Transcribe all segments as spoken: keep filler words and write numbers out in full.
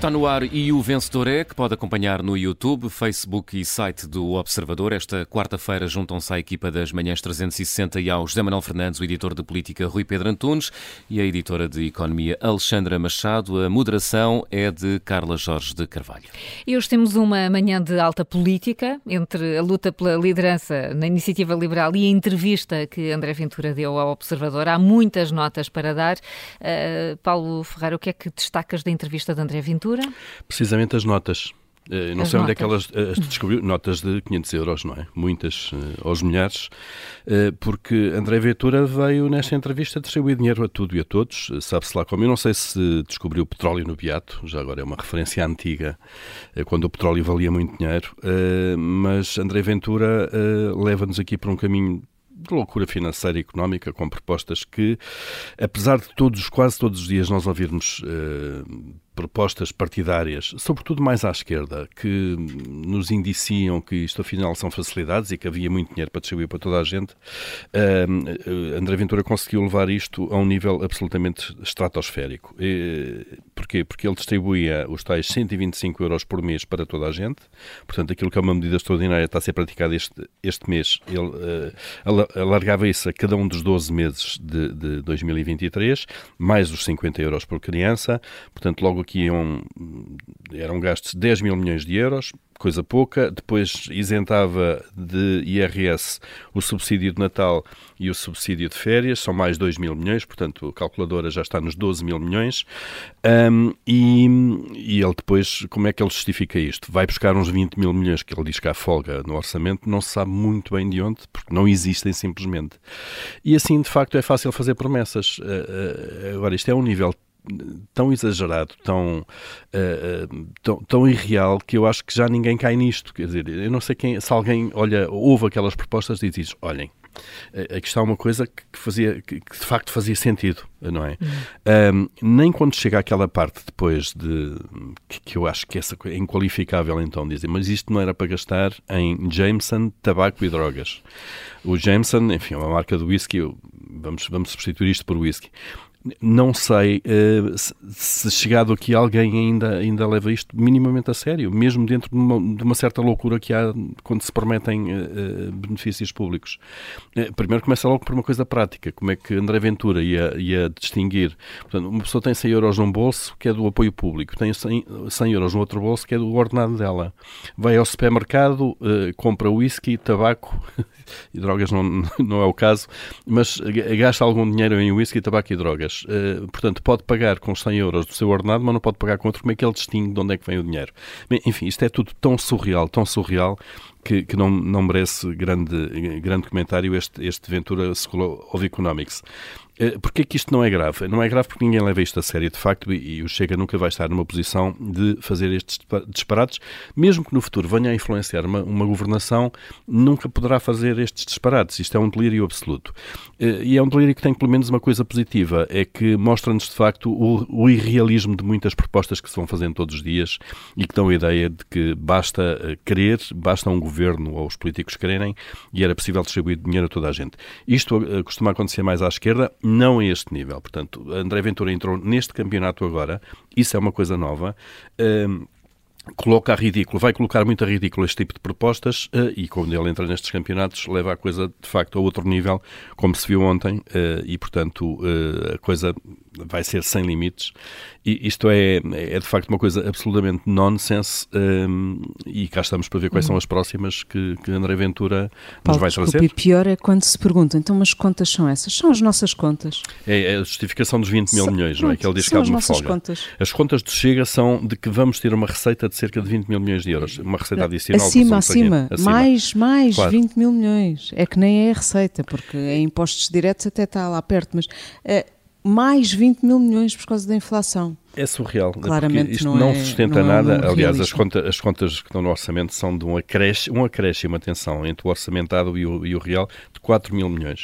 Está no ar e o vencedor é, que pode acompanhar no YouTube, Facebook e site do Observador. Esta quarta-feira juntam-se à equipa das Manhãs trezentos e sessenta e ao José Manuel Fernandes, o editor de política Rui Pedro Antunes e a editora de economia Alexandra Machado. A moderação é de Carla Jorge de Carvalho. E hoje temos uma manhã de alta política, entre a luta pela liderança na Iniciativa Liberal e a entrevista que André Ventura deu ao Observador. Há muitas notas para dar. Uh, Paulo Ferreira, o que é que destacas da entrevista de André Ventura? Precisamente as notas. Eu não as sei notas. onde é que elas as descobriu. Notas de quinhentos euros, não é? Muitas, aos milhares, porque André Ventura veio nesta entrevista distribuir dinheiro a tudo e a todos, sabe-se lá como. Eu não sei se descobriu petróleo no Beato, já agora é uma referência antiga, quando o petróleo valia muito dinheiro, mas André Ventura leva-nos aqui por um caminho de loucura financeira e económica, com propostas que, apesar de todos, quase todos os dias nós ouvirmos uh, propostas partidárias, sobretudo mais à esquerda, que nos indiciam que isto afinal são facilidades e que havia muito dinheiro para distribuir para toda a gente, uh, André Ventura conseguiu levar isto a um nível absolutamente estratosférico. E, porquê? Porque ele distribuía os tais cento e vinte e cinco euros por mês para toda a gente, portanto aquilo que é uma medida extraordinária está a ser praticada este, este mês, ele uh, alargava isso a cada um dos doze meses de, de dois mil e vinte e três, mais os cinquenta euros por criança, portanto logo aqui iam, eram gastos dez mil milhões de euros, coisa pouca. Depois isentava de I R S o subsídio de Natal e o subsídio de férias, são mais dois mil milhões, portanto a calculadora já está nos doze mil milhões. Um, e, e ele depois, como é que ele justifica isto? Vai buscar uns vinte mil milhões, que ele diz que há folga no orçamento, não se sabe muito bem de onde, porque não existem simplesmente. E assim, de facto, é fácil fazer promessas. Uh, uh, agora, isto é um nível tão exagerado, tão, uh, tão, tão irreal, que eu acho que já ninguém cai nisto. Quer dizer, eu não sei quem, se alguém olha, ouve aquelas propostas e diz, olhem, aqui está uma coisa que, fazia, que, que de facto fazia sentido, não é? Uhum. Um, nem quando chega àquela parte depois de, que, que eu acho que essa é inqualificável, então, dizem, mas isto não era para gastar em Jameson, tabaco e drogas. O Jameson, enfim, é uma marca do whisky, vamos, vamos substituir isto por whisky. Não sei uh, se, se chegado aqui alguém ainda, ainda leva isto minimamente a sério, mesmo dentro de uma, de uma certa loucura que há quando se prometem uh, benefícios públicos. Uh, primeiro começa logo por uma coisa prática, como é que André Ventura ia, ia distinguir. Portanto, uma pessoa tem cem euros num bolso, que é do apoio público, tem cem, cem euros no outro bolso, que é do ordenado dela. Vai ao supermercado, uh, compra whisky, tabaco e drogas não, não é o caso, mas gasta algum dinheiro em whisky, tabaco e drogas. Uh, portanto, pode pagar com cem euros do seu ordenado, mas não pode pagar com outro. Como é que ele distingue de onde é que vem o dinheiro? Bem, enfim, isto é tudo tão surreal, tão surreal, que, que não, não merece grande, grande comentário este, este Ventura School of Economics. Porquê que isto não é grave? Não é grave porque ninguém leva isto a sério, de facto, e, e o Chega nunca vai estar numa posição de fazer estes disparates, mesmo que no futuro venha a influenciar uma, uma governação, nunca poderá fazer estes disparates. Isto é um delírio absoluto. E é um delírio que tem pelo menos uma coisa positiva, é que mostra-nos de facto o, o irrealismo de muitas propostas que se vão fazendo todos os dias e que dão a ideia de que basta querer, basta um governo ou os políticos quererem e era possível distribuir dinheiro a toda a gente. Isto costuma acontecer mais à esquerda, não a este nível. Portanto, André Ventura entrou neste campeonato agora, isso é uma coisa nova, um, coloca a ridículo, vai colocar muito a ridículo este tipo de propostas uh, e quando ele entra nestes campeonatos leva a coisa de facto a outro nível, como se viu ontem, uh, e portanto uh, a coisa vai ser sem limites. E isto é, é de facto uma coisa absolutamente nonsense, um, e cá estamos para ver quais hum. são as próximas que, que André Ventura Paulo, nos vai desculpe, trazer. E pior é quando se pergunta, então, mas quantas são essas? São as nossas contas. É, é a justificação dos vinte mil milhões, não é? Que ele diz que há de uma folga. Contas. As contas do Chega são de que vamos ter uma receita de cerca de vinte mil milhões de euros. Uma receita adicional. Acima, acima. acima. Mais, mais claro. vinte mil milhões. É que nem é a receita, porque em impostos diretos até está lá perto, mas uh, mais vinte mil milhões por causa da inflação. É surreal, claramente isto não, não é, sustenta não nada. É um Aliás, as, conta, as contas que estão no orçamento são de um acréscimo, um acréscimo, atenção, entre o orçamentado e o, e o real, de quatro mil milhões.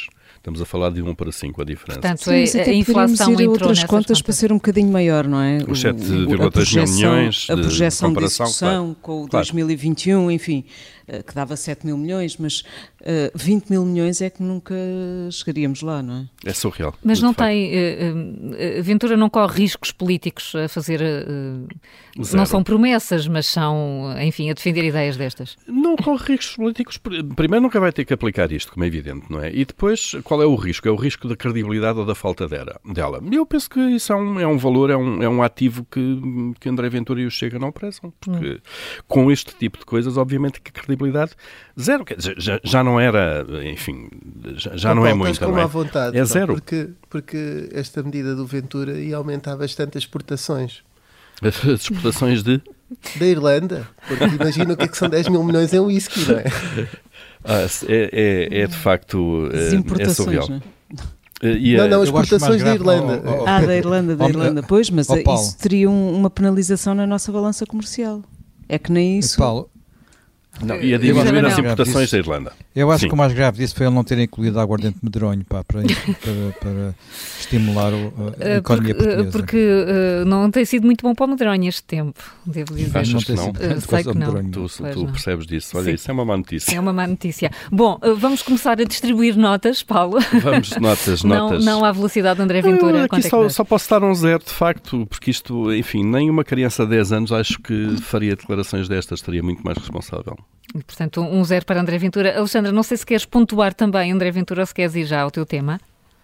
Estamos a falar de um para cinco a diferença. Portanto, Sim, a, a inflação ir a outras contas, contas para ser um bocadinho maior, não é? Os sete vírgula três mil milhões de a projeção de execução claro. com o Claro. dois mil e vinte e um, enfim, que dava sete mil milhões, mas uh, vinte mil milhões é que nunca chegaríamos lá, não é? É surreal. Mas não facto. tem, uh, uh, Ventura não corre riscos políticos a fazer, uh, Zero. não são promessas, mas são, enfim, a defender ideias destas. Não corre riscos políticos. Primeiro, nunca vai ter que aplicar isto, como é evidente, não é? E depois, qual é o risco? É o risco da credibilidade ou da falta dela. E eu penso que isso é um, é um valor, é um, é um ativo que, que André Ventura e o Chega não prezam. Porque hum. com este tipo de coisas, obviamente que a credibilidade zero. Quer dizer, já, já não era, enfim, já, já não, não é muito. Como não é? à vontade, é não, zero. Porque, porque esta medida do Ventura ia aumentar bastante as exportações. As exportações de? Da Irlanda. Porque imagina o que é que são dez mil milhões em whisky, não é? Ah, é, é, é de facto é, é surreal. Não, e não, não, as exportações da Irlanda. Oh, oh, ah, da Irlanda, da Irlanda. Pois, mas oh, isso teria um, uma penalização na nossa balança comercial. É que nem isso... Paulo, não, ia diminuir as importações da Irlanda. Eu acho Sim. que o mais grave disso foi ele não ter incluído a aguardente medronho pá, para, para, para estimular o, a, a economia porque, portuguesa. Porque uh, não tem sido muito bom para o medronho este tempo, devo dizer. Achas não que não? Uh, sei que não. Tu, tu não. percebes disso. Olha, Sim. isso é uma má notícia. É uma má notícia. Bom, uh, vamos começar a distribuir notas, Paulo. Vamos, notas, notas. Não, não à velocidade de André Ventura. Eu aqui é só, só posso dar um zero, de facto, porque isto, enfim, nem uma criança de dez anos acho que faria declarações destas, estaria muito mais responsável. E, portanto, um zero para André Ventura. Alexandra, não sei se queres pontuar também André Ventura ou se queres ir já ao teu tema.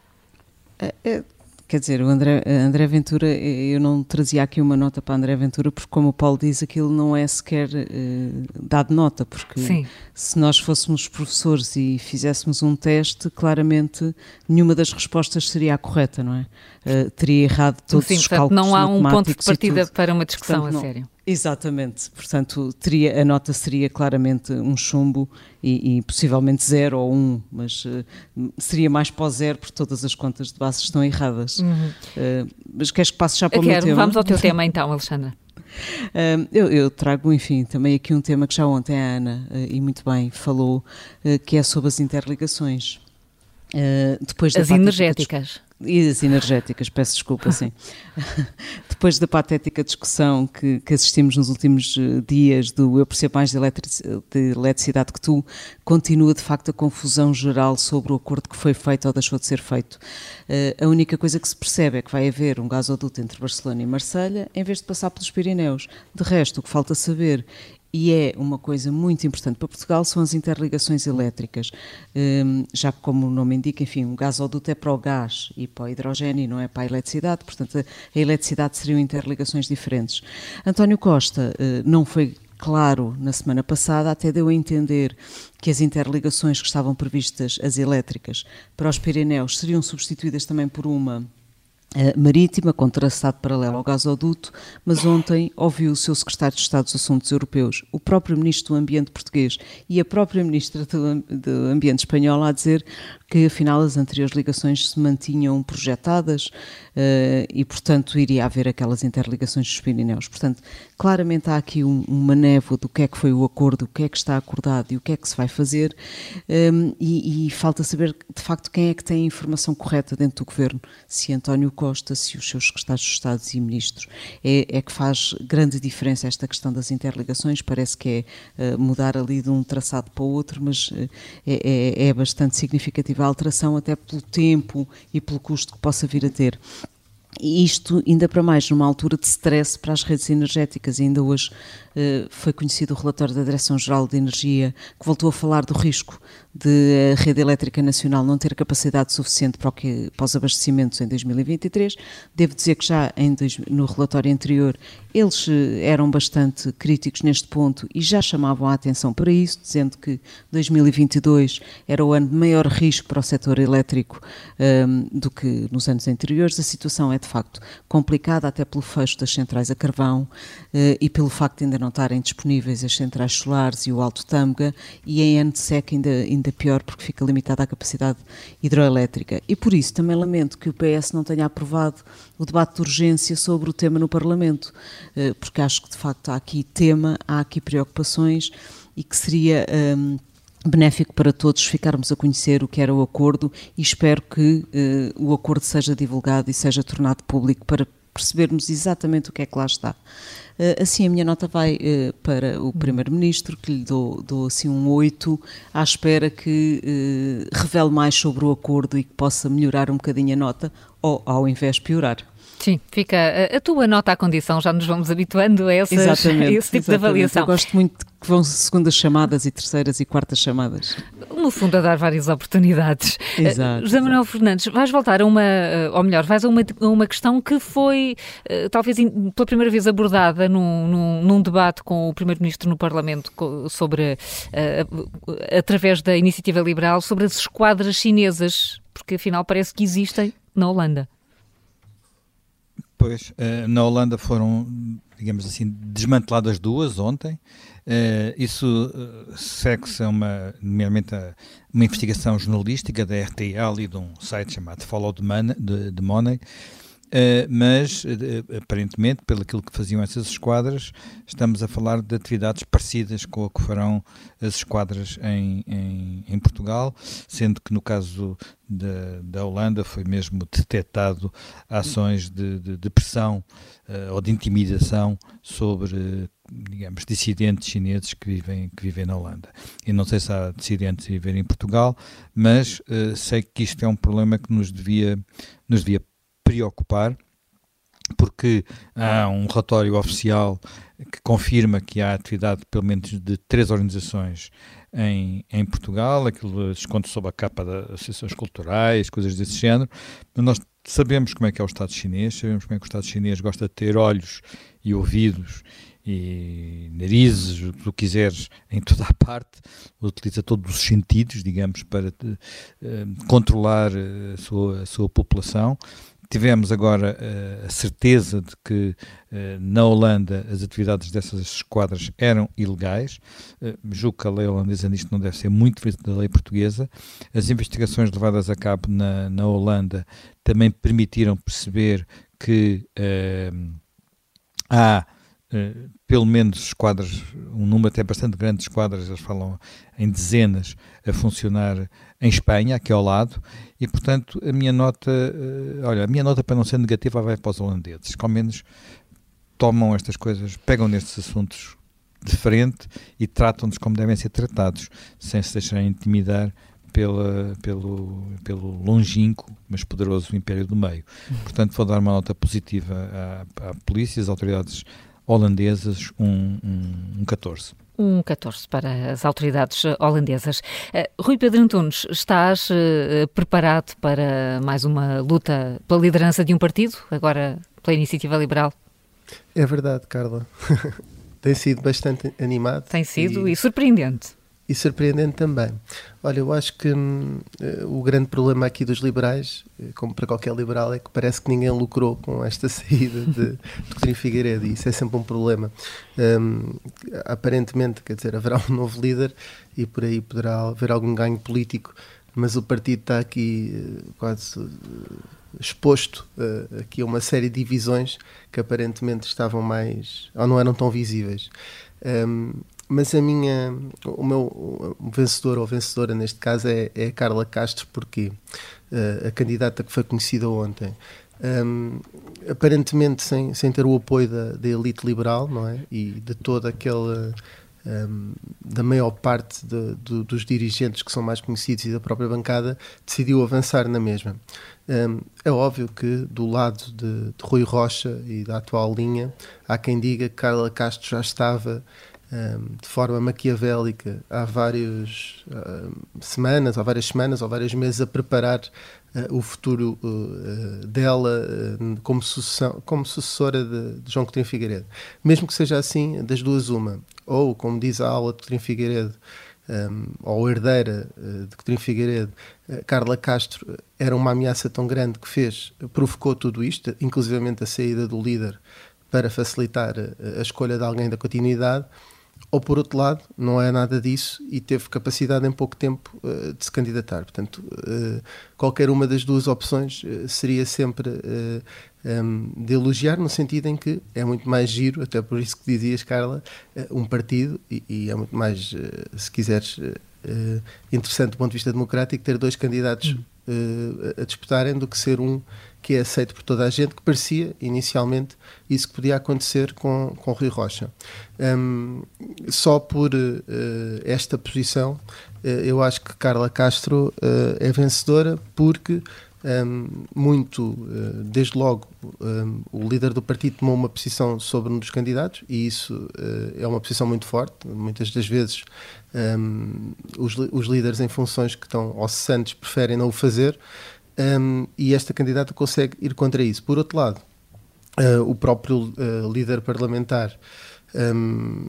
É, é, quer dizer, o André, André Ventura, eu não trazia aqui uma nota para André Ventura porque, como o Paulo diz, aquilo não é sequer uh, dado nota, porque Sim. se nós fôssemos professores e fizéssemos um teste, claramente nenhuma das respostas seria a correta, não é? Uh, teria errado todos Sim, os portanto, cálculos não há um ponto de partida tudo. para uma discussão portanto, a não, sério. Exatamente, portanto, teria, a nota seria claramente um chumbo e, e possivelmente zero ou um, mas uh, seria mais para o zero porque todas as contas de base estão erradas. Uhum. Uh, mas queres que passe já para eu o quero, meu tema? Vamos ao teu tema então, Alexandra. Uh, eu, eu trago, enfim, também aqui um tema que já ontem a Ana, uh, e muito bem, falou, uh, que é sobre as interligações. Uh, depois as energéticas. E as energéticas, peço desculpa, sim. Depois da patética discussão que, que assistimos nos últimos dias do eu percebo mais de, eletric, de eletricidade que tu, continua de facto a confusão geral sobre o acordo que foi feito ou deixou de ser feito. Uh, a única coisa que se percebe é que vai haver um gasoduto entre Barcelona e Marselha em vez de passar pelos Pirineus. De resto, o que falta saber, e é uma coisa muito importante para Portugal, são as interligações elétricas. Um, já que, como o nome indica, enfim, um gasoduto é para o gás e para o hidrogênio, não é para a eletricidade, portanto a, a eletricidade seriam interligações diferentes. António Costa uh, não foi claro na semana passada, até deu a entender que as interligações que estavam previstas, as elétricas, para os Pirineus, seriam substituídas também por uma Uh, marítima, com traçado paralelo ao gasoduto, mas ontem ouviu o seu secretário de Estado dos Assuntos Europeus, o próprio ministro do Ambiente português e a própria ministra do, do Ambiente espanhola a dizer que afinal as anteriores ligações se mantinham projetadas uh, e portanto iria haver aquelas interligações dos Pirineus. Portanto, claramente há aqui um, uma névoa do que é que foi o acordo, o que é que está acordado e o que é que se vai fazer um, e, e falta saber de facto quem é que tem a informação correta dentro do governo, se António Costa, se os seus secretários de Estado e ministros. É, é que faz grande diferença esta questão das interligações, parece que é uh, mudar ali de um traçado para o outro, mas uh, é, é, é bastante significativa a alteração até pelo tempo e pelo custo que possa vir a ter. E isto ainda para mais numa altura de stress para as redes energéticas. E ainda hoje uh, foi conhecido o relatório da Direção-Geral de Energia que voltou a falar do risco de a rede elétrica nacional não ter capacidade suficiente para, o que, para os abastecimentos em dois mil e vinte e três. Devo dizer que já em dois, no relatório anterior eles uh, eram bastante críticos neste ponto e já chamavam a atenção para isso, dizendo que dois mil e vinte e dois era o ano de maior risco para o setor elétrico um, do que nos anos anteriores. A situação é de facto complicada até pelo fecho das centrais a carvão uh, e pelo facto de ainda não estarem disponíveis as centrais solares e o Alto Tâmega, e em ano de seca ainda, ainda pior porque fica limitada a capacidade hidroelétrica. E por isso também lamento que o P S não tenha aprovado o debate de urgência sobre o tema no Parlamento, uh, porque acho que de facto há aqui tema, há aqui preocupações e que seria... Um, benéfico para todos ficarmos a conhecer o que era o acordo e espero que uh, o acordo seja divulgado e seja tornado público para percebermos exatamente o que é que lá está. Uh, assim a minha nota vai uh, para o Primeiro-Ministro, que lhe dou, dou assim um oito, à espera que uh, revele mais sobre o acordo e que possa melhorar um bocadinho a nota, ou ao invés piorar. Sim, fica a, a tua nota à condição, já nos vamos habituando a, essas, a esse tipo exatamente. de avaliação. Eu gosto muito que vão segundas chamadas e terceiras e quartas chamadas. No fundo, a dar várias oportunidades. Exato. Uh, José Manuel exato. Fernandes, vais voltar a uma, ou melhor, vais a uma, uma questão que foi, uh, talvez in, pela primeira vez abordada num, num, num debate com o Primeiro-Ministro no Parlamento sobre, uh, através da Iniciativa Liberal, sobre as esquadras chinesas, porque afinal parece que existem na Holanda. Pois, na Holanda foram, digamos assim, desmanteladas duas ontem. Isso segue-se a uma, nomeadamente a uma investigação jornalística da R T L e de um site chamado Follow the Money, de, de Money. Uh, mas, uh, aparentemente, pelo aquilo que faziam essas esquadras, estamos a falar de atividades parecidas com a que farão as esquadras em, em, em Portugal, sendo que no caso da, da Holanda foi mesmo detectado ações de, de, de pressão uh, ou de intimidação sobre, uh, digamos, dissidentes chineses que vivem, que vivem na Holanda. E não sei se há dissidentes a viver em Portugal, mas uh, sei que isto é um problema que nos devia, nos devia preocupar, porque há um relatório oficial que confirma que há atividade de pelo menos de três organizações em, em Portugal, aquilo esconde sob a capa das associações culturais, coisas desse género. Mas nós sabemos como é que é o Estado chinês, sabemos como é que o Estado chinês gosta de ter olhos e ouvidos e narizes, o que tu quiseres, em toda a parte, utiliza todos os sentidos, digamos, para uh, controlar a sua, a sua população. Tivemos agora uh, a certeza de que uh, na Holanda as atividades dessas esquadras eram ilegais. Uh, julgo que a lei holandesa nisto não deve ser muito diferente da lei portuguesa. As investigações levadas a cabo na, na Holanda também permitiram perceber que uh, há Uh, pelo menos esquadras, um número até bastante grande de esquadras, eles falam em dezenas, a funcionar em Espanha, aqui ao lado, e portanto a minha nota, uh, olha, a minha nota para não ser negativa vai para os holandeses, que ao menos tomam estas coisas, pegam nestes assuntos de frente e tratam-nos como devem ser tratados, sem se deixarem intimidar Pela, pelo, pelo longínquo, mas poderoso Império do Meio. Portanto, vou dar uma nota positiva à, à polícia, às autoridades holandesas, um, um, um catorze. Um catorze para as autoridades holandesas. Uh, Rui Pedro Antunes, estás uh, preparado para mais uma luta pela liderança de um partido, agora pela Iniciativa Liberal? É verdade, Carla. Tem sido bastante animado. Tem sido e, e surpreendente. E surpreendente também. Olha, eu acho que hum, o grande problema aqui dos liberais, como para qualquer liberal, é que parece que ninguém lucrou com esta saída de, de Coutinho Figueiredo, e isso é sempre um problema. Hum, aparentemente, quer dizer, haverá um novo líder e por aí poderá haver algum ganho político, mas o partido está aqui quase uh, exposto uh, aqui a uma série de divisões que aparentemente estavam mais, ou não eram tão visíveis. Um, Mas a minha, o meu o vencedor ou vencedora neste caso é, é a Carla Castro, porque uh, a candidata que foi conhecida ontem, um, aparentemente sem, sem ter o apoio da, da elite liberal, não é? E de toda aquela, um, da maior parte de, de, dos dirigentes que são mais conhecidos e da própria bancada, decidiu avançar na mesma. Um, é óbvio que do lado de, de Rui Rocha e da atual linha, há quem diga que Carla Castro já estava de forma maquiavélica há várias uh, semanas, há várias semanas ou vários meses a preparar uh, o futuro uh, dela uh, como, sucessão, como sucessora de, de João Coutinho Figueiredo. Mesmo que seja assim, das duas uma, ou como diz a aula de Coutinho Figueiredo, um, ou herdeira uh, de Coutinho Figueiredo, uh, Carla Castro era uma ameaça tão grande que fez, provocou tudo isto, inclusivamente a saída do líder para facilitar a, a escolha de alguém da continuidade. Ou, por outro lado, não é nada disso e teve capacidade em pouco tempo uh, de se candidatar. Portanto, uh, qualquer uma das duas opções uh, seria sempre uh, um, de elogiar, no sentido em que é muito mais giro, até por isso que dizias, Carla, uh, um partido, e, e é muito mais, uh, se quiseres, uh, uh, interessante do ponto de vista democrático ter dois candidatos uh, a disputarem do que ser um que é aceito por toda a gente, que parecia, inicialmente, isso que podia acontecer com, com Rui Rocha. Um, só por uh, esta posição, uh, eu acho que Carla Castro uh, é vencedora, porque Um, muito, uh, desde logo, um, o líder do partido tomou uma posição sobre um dos candidatos e isso uh, é uma posição muito forte. Muitas das vezes um, os, os líderes em funções que estão ocessantes preferem não o fazer, um, e esta candidata consegue ir contra isso. Por outro lado, uh, o próprio uh, líder parlamentar um,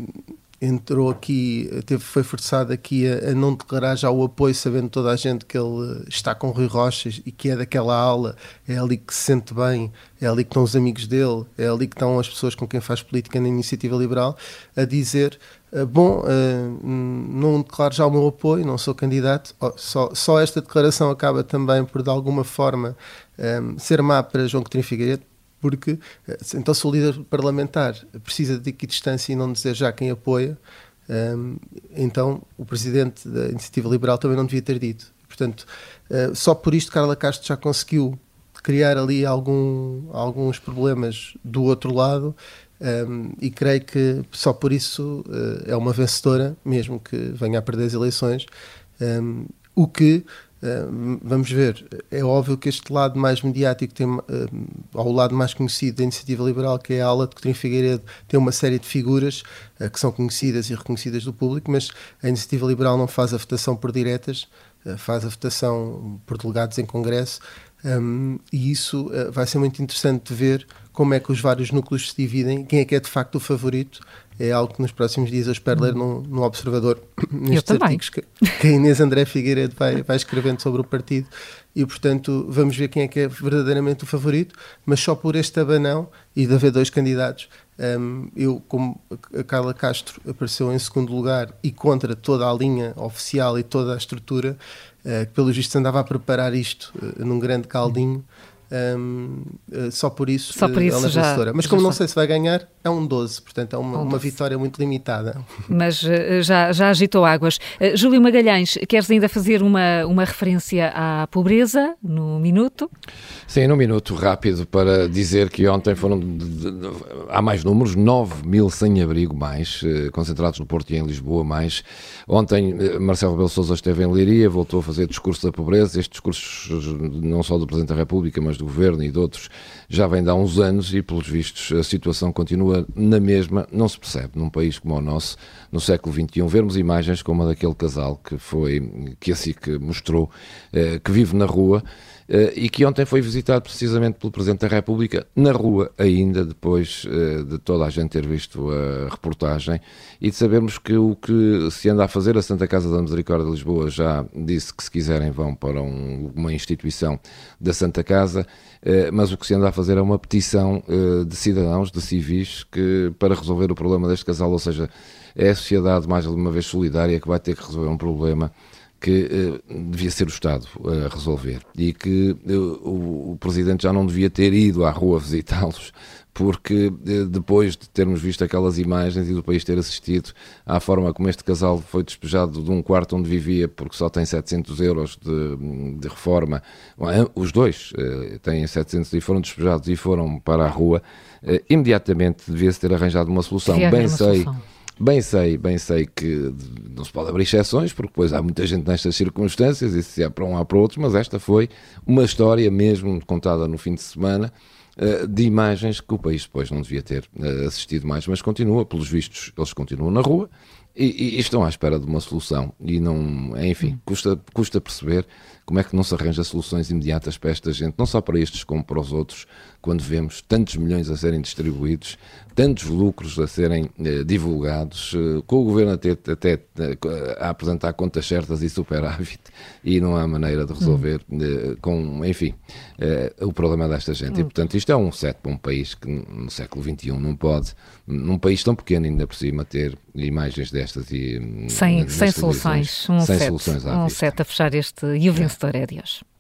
entrou aqui, teve, foi forçado aqui a, a não declarar já o apoio, sabendo toda a gente que ele está com Rui Rocha e que é daquela ala, é ali que se sente bem, é ali que estão os amigos dele, é ali que estão as pessoas com quem faz política na Iniciativa Liberal, a dizer, bom, não declaro já o meu apoio, não sou candidato, só, só esta declaração acaba também por, de alguma forma, ser má para João Coutinho Figueiredo, porque, então, se o líder parlamentar precisa de equidistância e não dizer já quem apoia, um, então o presidente da Iniciativa Liberal também não devia ter dito. Portanto, uh, só por isto Carla Castro já conseguiu criar ali algum, alguns problemas do outro lado, um, e creio que só por isso uh, é uma vencedora, mesmo que venha a perder as eleições, um, o que... Uh, vamos ver, é óbvio que este lado mais mediático tem, uh, ao lado mais conhecido da Iniciativa Liberal, que é a ala de Coutinho Figueiredo, tem uma série de figuras uh, que são conhecidas e reconhecidas do público, mas a Iniciativa Liberal não faz a votação por diretas, uh, faz a votação por delegados em Congresso, um, e isso uh, vai ser muito interessante de ver como é que os vários núcleos se dividem, quem é que é de facto o favorito. É algo que nos próximos dias eu espero ler no, no Observador, nestes artigos que, que a Inês André Figueiredo vai, vai escrevendo sobre o partido, e portanto vamos ver quem é que é verdadeiramente o favorito, mas só por este abanão e de haver dois candidatos, um, eu, como a Carla Castro apareceu em segundo lugar e contra toda a linha oficial e toda a estrutura, uh, que pelos vistos andava a preparar isto uh, num grande caldinho, Um, uh, só por isso, só por isso ela é já, vencedora. Mas como já não está. sei se vai ganhar, é um doze, portanto é uma, um uma vitória muito limitada. Mas uh, já, já agitou águas. Uh, Júlio Magalhães, queres ainda fazer uma, uma referência à pobreza no minuto? Sim, num minuto rápido, para dizer que ontem foram, de, de, de, há mais números, nove mil sem-abrigo mais, eh, concentrados no Porto e em Lisboa mais. Ontem eh, Marcelo Rebelo de Sousa esteve em Leiria, voltou a fazer discurso da pobreza. Estes discursos, não só do Presidente da República, mas do Governo e de outros, já vem de há uns anos e, pelos vistos, a situação continua na mesma. Não se percebe, num país como o nosso, no século vinte e um, vermos imagens como a daquele casal que foi, que assim que mostrou, eh, que vive na rua, Uh, e que ontem foi visitado precisamente pelo Presidente da República, na rua ainda, depois uh, de toda a gente ter visto a reportagem e de sabermos que o que se anda a fazer, a Santa Casa da Misericórdia de Lisboa já disse que se quiserem vão para um, uma instituição da Santa Casa, uh, mas o que se anda a fazer é uma petição uh, de cidadãos, de civis, que, para resolver o problema deste casal, ou seja, é a sociedade mais uma vez solidária que vai ter que resolver um problema que uh, devia ser o Estado a resolver, e que uh, o, o Presidente já não devia ter ido à rua visitá-los, porque uh, depois de termos visto aquelas imagens e do país ter assistido à forma como este casal foi despejado de um quarto onde vivia porque só tem setecentos euros de, de reforma, os dois uh, têm setecentos e foram despejados e foram para a rua, uh, imediatamente devia-se ter arranjado uma solução. Devia Bem uma sei... solução. Bem sei, bem sei que não se pode abrir exceções, porque depois há muita gente nestas circunstâncias, e se há para um há para outro, mas esta foi uma história mesmo contada no fim de semana, de imagens que o país depois não devia ter assistido mais, mas continua, pelos vistos, eles continuam na rua e, e estão à espera de uma solução, e não, enfim, custa, custa perceber como é que não se arranja soluções imediatas para esta gente, não só para estes como para os outros, quando vemos tantos milhões a serem distribuídos, tantos lucros a serem eh, divulgados, eh, com o Governo até, até eh, a apresentar contas certas e superávit, e não há maneira de resolver, eh, com, enfim, eh, o problema desta gente. E, portanto, isto é um set para um país que no século vinte e um não pode, num país tão pequeno ainda por cima, ter imagens destas e... Sem, sem soluções, um sem set, soluções à um vista. set a fechar este E o Vencedor é de hoje.